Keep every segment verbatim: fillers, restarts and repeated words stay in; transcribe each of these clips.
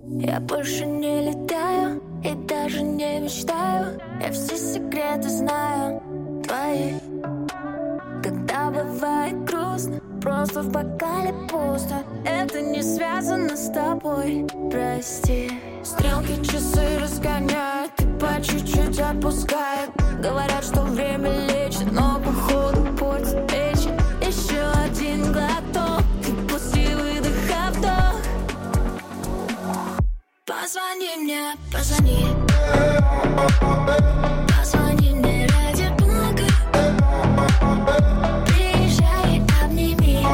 Я больше не летаю и даже не мечтаю. Я все секреты знаю твои. Когда бывает грустно, просто в бокале пусто. Это не связано с тобой, прости. Стрелки часы разгоняют и по чуть-чуть отпускают. Говорят, что время лечит, но походу путь вечен. Еще один глоток и после выдоха вдох. Позвони мне, позвони. Позвони мне ради бога. Приезжай, обними.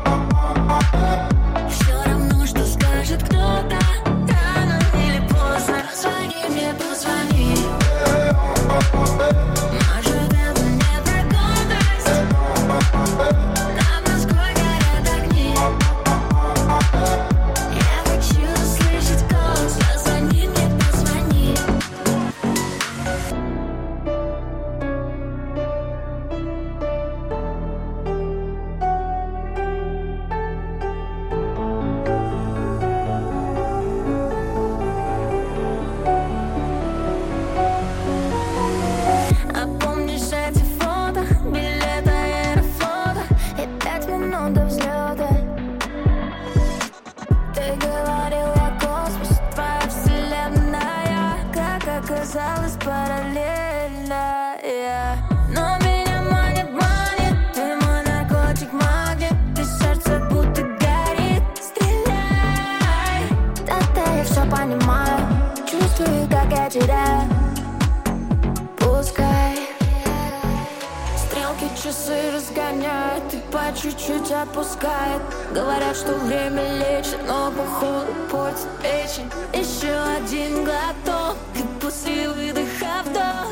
Все равно, что скажет кто-то. Рано или поздно. Позвони мне, позвони. Может, это не про гордость. Над Москвой горят огни. Я хочу услышать голос. Позвони мне, позвони. А помнишь эти фото, билеты аэрофлота и пять минут до взлета? Ты говорил, я космос, твоя вселенная, как оказалось, параллельная. Но меня манит, манит, ты мой наркотик, магнит. Ты сердце будто горит, стреляй. Да-да, я все понимаю, чувствую, как я теряю. Пускай стрелки часы разгоняют и по чуть-чуть отпускает. Говорят, что время лечит, но походу путь вечен. Еще один глоток и после выдоха вдох.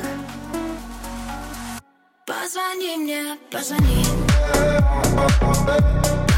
Позвони мне, позвони.